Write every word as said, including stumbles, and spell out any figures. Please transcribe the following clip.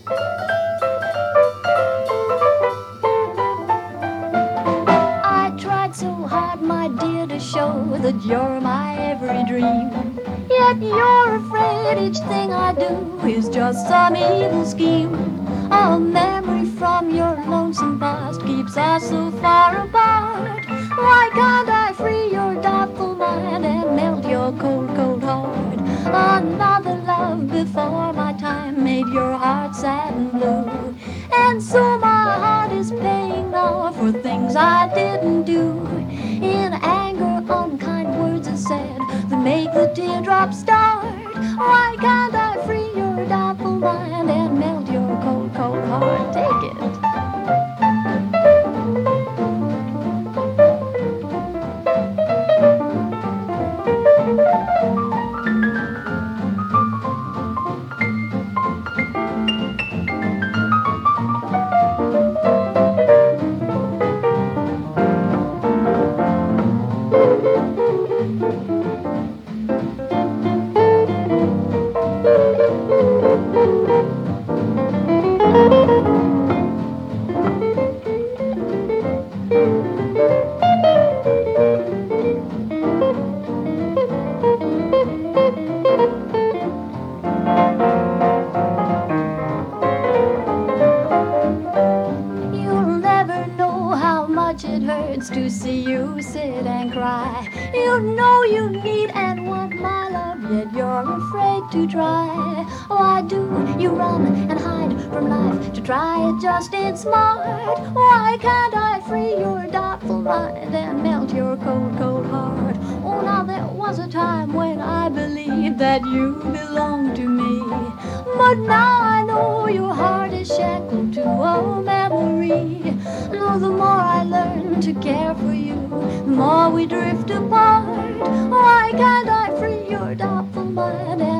I tried so hard, my dear, to show that you're my every dream. Yet you're afraid each thing I do is just some evil scheme. A memory from your lonesome past keeps us so far apart. Why can't I free your doubtful mind and melt your cold, cold heart? Another love before my time made your heart sad and blue. And so my heart is paying now for things I didn't do. In anger, unkind words are said that make the teardrops start. Why can't I free your doubtful mind and melt your cold, cold heart? Take it. You'll never know how much it hurts to see you sit and cry. You know you need and want my love, yet you're afraid to try. Why do you run and hide from life to try it just ain't smart? Why can't I free your doubtful mind and melt your cold, cold heart? Oh, now there was a time when I believed that you belonged to me, but now I know your heart is shackled to a memory. No, the more I learn to care for you, the more we drift apart. Why can't I free your doubtful mind?